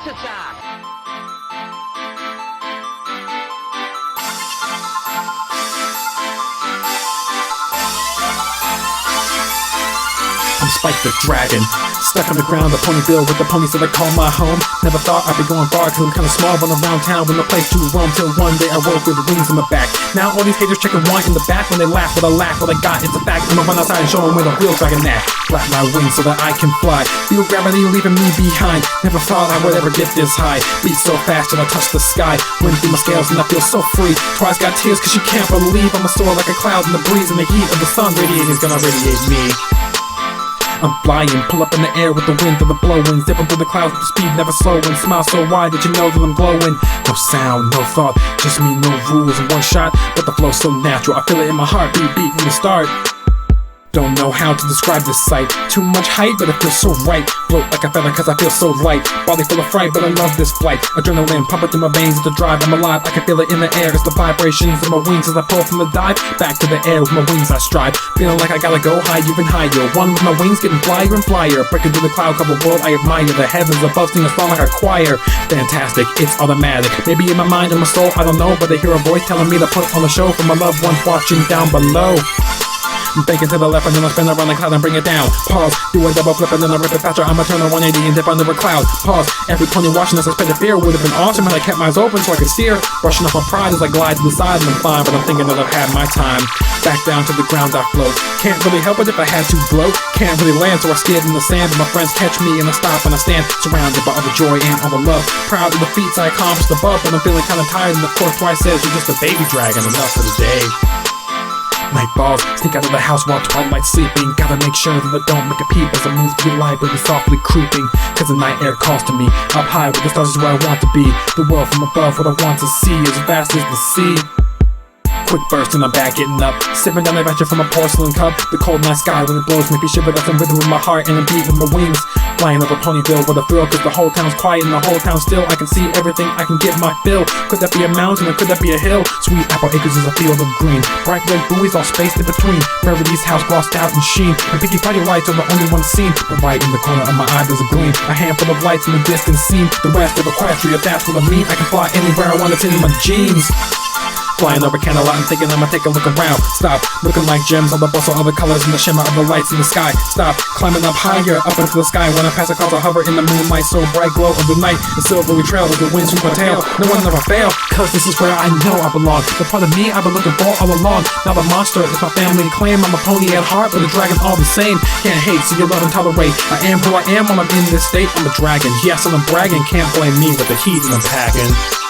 attack! I'm Spike the Dragon, stuck on the ground, the ponyville with the ponies that I call my home. Never thought I'd be going far, cause I'm kinda small, but around town with no place to roam. Till one day I woke with wings on my back. Now all these haters checking one in the back when they laugh, but I laugh what I got, it's a fact. I'ma run outside and show them where the real dragon at. Flap my wings so that I can fly, feel gravity leaving me behind. Never thought I would ever get this high, beat so fast till I touch the sky. Wind through my scales and I feel so free. Twice got tears cause she can't believe I'ma soar like a cloud in the breeze, and the heat of the sun radiating's gonna radiate me. I'm flying, pull up in the air with the wind of the blowing, zipping through the clouds with the speed never slowing. Smile so wide that you know that I'm glowing. No sound, no thought, just me, no rules in one shot, but the flow's so natural, I feel it in my heart, beat from the start. Don't know how to describe this sight. Too much height, but it feels so right. Float like a feather cause I feel so light. Body full of fright, but I love this flight. Adrenaline pumping through my veins, the drive, I'm alive. I can feel it in the air, it's the vibrations of my wings as I pull from the dive. Back to the air with my wings I strive. Feeling like I gotta go higher and higher. One with my wings getting flyer and flyer. Breaking through the cloud cover world I admire. The heavens above sing a song like a choir. Fantastic, it's automatic. Maybe in my mind or my soul, I don't know. But I hear a voice telling me to put on a show for my loved ones watching down below. I'm thinking to the left and then I spin around the cloud and bring it down. Pause, do a double flip and then I rip it faster. I'ma turn a 180 and dip under a cloud. Pause, every pony watching us I spit a fear. Would've been awesome had I kept my eyes open so I could steer. Brushing off my pride as I glide to the side and I'm fine, but I'm thinking that I've had my time. Back down to the ground I float. Can't really help it if I had to gloat. Can't really land so I skid in the sand. But my friends catch me and I stop and I stand. Surrounded by all the joy and all the love. Proud of the feats I accomplished above, but I'm feeling kinda tired and of course twice says you're just a baby dragon. Enough for the day. Night falls, sneak out of the house while twilight's sleeping. Gotta make sure that I don't make a peep as I move through the light, but it's softly creeping. Cause the night air calls to me. Up high with the stars is where I want to be. The world from above, what I want to see, as vast as the sea. Quick burst and I'm back getting up, sipping down the adventure from a porcelain cup. The cold night sky when it blows make me shiver. That's a rhythm with my heart and a beat with my wings. Flying over Ponyville with a thrill, cause the whole town's quiet and the whole town's still. I can see everything, I can get my fill. Could that be a mountain or could that be a hill? Sweet apple acres is a field of green. Bright red buoys all spaced in between. Rarity's house glossed out in sheen. And picky party lights are the only ones seen. But right in the corner of my eye there's a gleam. A handful of lights in the distance seem the rest of Equestria, that's what I mean. I can fly anywhere I want, it's in my jeans. Flying over Canterlot and thinking I'ma take a look around. Stop, looking like gems on the bustle of the colors and the shimmer of the lights in the sky. Stop, climbing up higher, up into the sky. When I pass a clouds I hover in the moonlight, so bright glow of the night. The silvery trail of the wind sweep my tail. No one ever fail, cause this is where I know I belong. The part of me I've been looking for all along. Now the monster is my family claim. I'm a pony at heart, but a dragon all the same. Can't hate, so you love and tolerate. I am who I am when I'm in this state. I'm a dragon, yes I'm a bragging. Can't blame me with the heat and I'm packing.